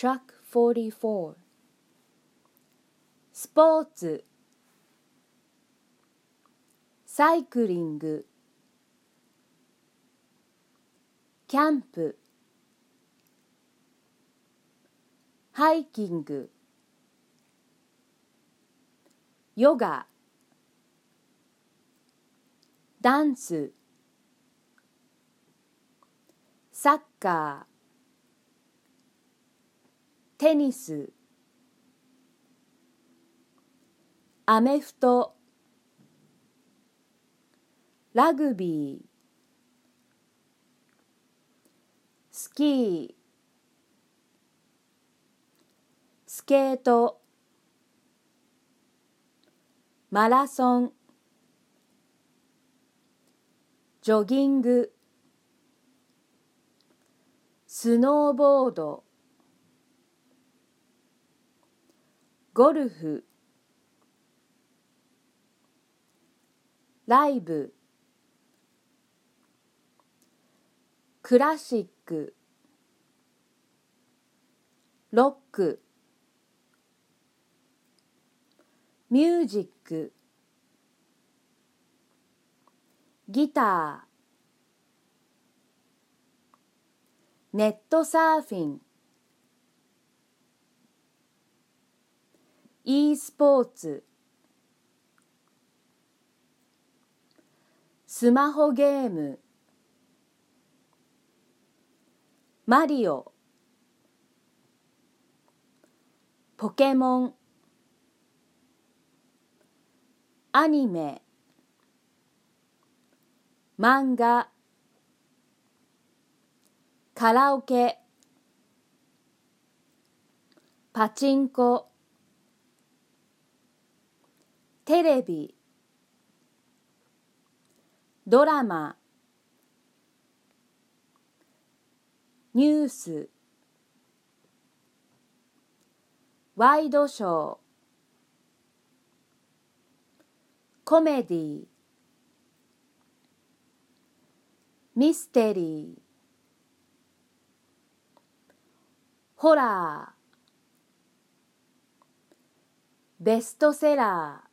Track 44スポーツサイクリングキャンプハイキングヨガダンスサッカーテニスアメフトラグビースキースケートマラソンジョギングスノーボードゴルフライブクラシックロックミュージックギターネットサーフィンe スポーツスマホゲームマリオポケモンアニメ漫画カラオケパチンコテレビドラマニュースワイドショーコメディミステリーホラーベストセラー